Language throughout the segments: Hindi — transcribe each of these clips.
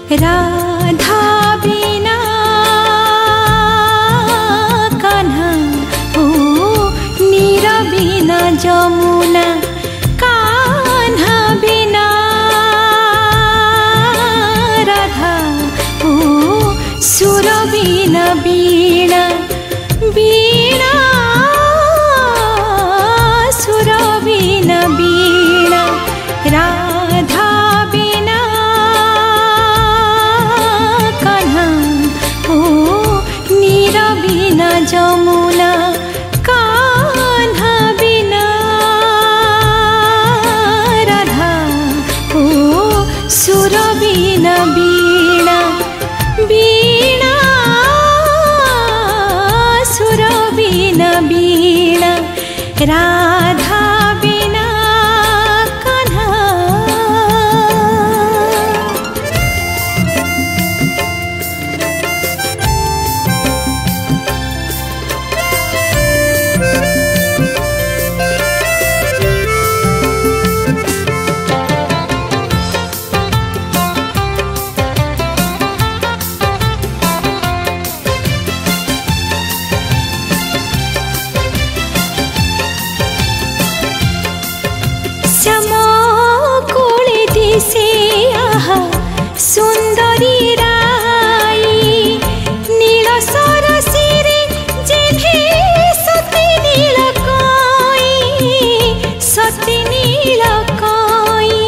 राधा बिना कान्हा ओ नीर बिना जमुना कान्हा बिना राधा ओ सुर बिना वीणा वीणा सुर बिना वीणा राधा बिना कान्हा ओ नीर बिना जमुना कान्हा बिना राधा ओ सुर बिना वीणा वीणा सुर बिना वीणा राधा बिना कान्हा। सुंदरी राई नील सरसिरे जेने सती नील कई सती नील कई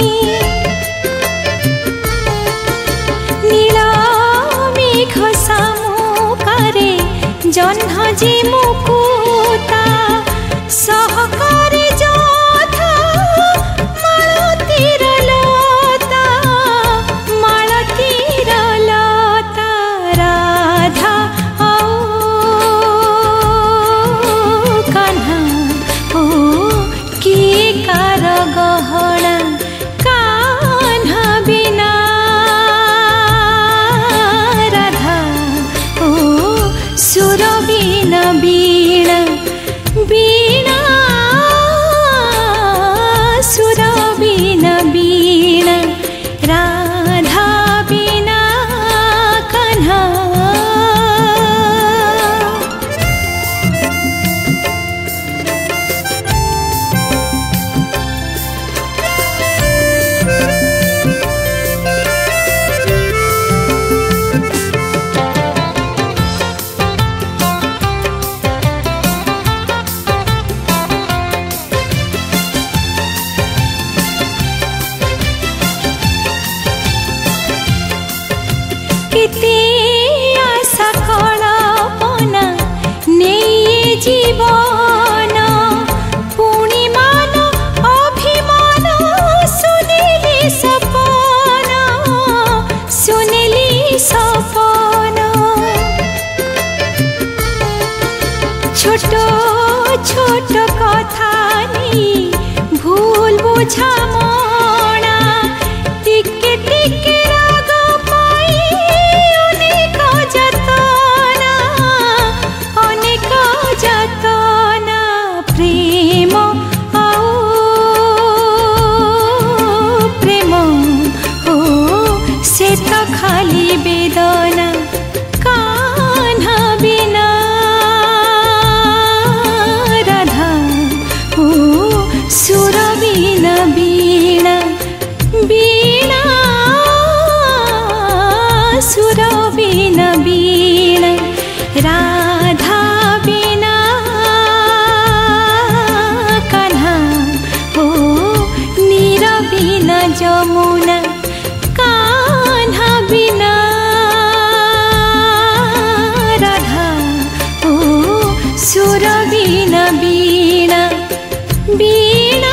नील मेघ सामुकारे जह्न जे मुकुता सहकारे जोधा मालतीर लता मालतीर लता राधा आओ कान्हा ओ किए कार गहना कान्हा बिना राधा ओ सुर बिना वीणा वीणा सुर बिना वीणा राधा बिना कान्हा। केते आशा कल्पना नहीं जीवन पुणी मान अभिमान सुनिली सपन सुनिली सपन छोट छोट कथा नहीं भूल बुझा मना टिके टिके राग पाई अनेक जतना अनेक जतना प्रेम आओ प्रेम ओ से तो खाली वेदना कान्हा बिना राधा ओ सुर बिना वीणा वीणा सुर बिना वीणा राधा बिना कान्हा ओ नीर बिना जमुना कान्हा बिना राधा ओ सुर बिना वीणा वीणा